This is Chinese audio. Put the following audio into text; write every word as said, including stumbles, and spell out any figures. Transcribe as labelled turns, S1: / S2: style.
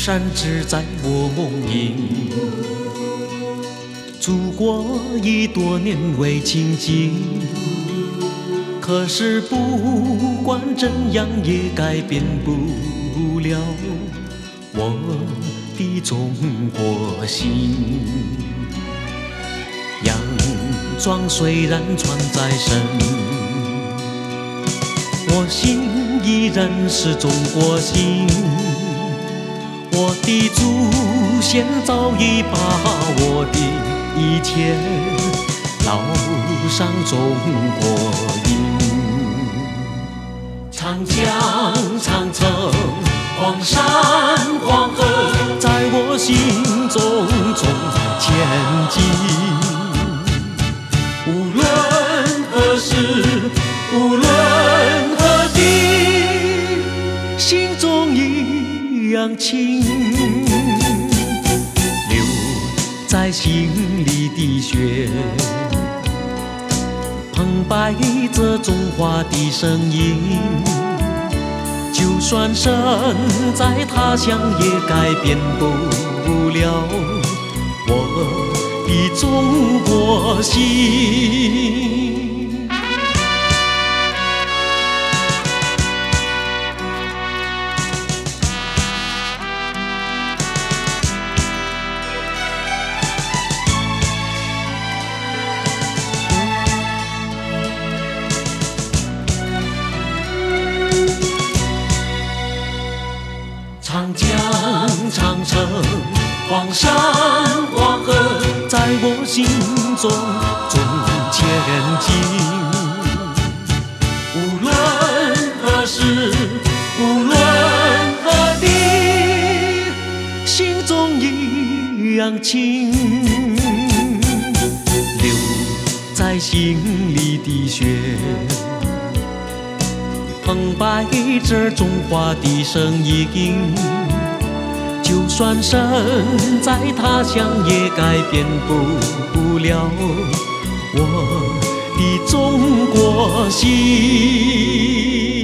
S1: 山只在我梦萦。祖国已多年未亲近，可是不管怎样也改变不了我的中国心。洋装虽然穿在身，我心依然是中国心。我的祖先早已把我的一切烙上中国印。长江、长城、黄山、黄河，在我心中中前进。无论何时，无论何地，心中一样亲。流在心里的血，澎湃着中华的声音。就算身在他乡，也改变不了我的中国心。长江、长城、黄山、黄河，在我心中中前进。无论何时，无论何地，心中一样亲。流在心里的血，澎湃着中华的声音。就算身在他乡，也改变不了我的中国心。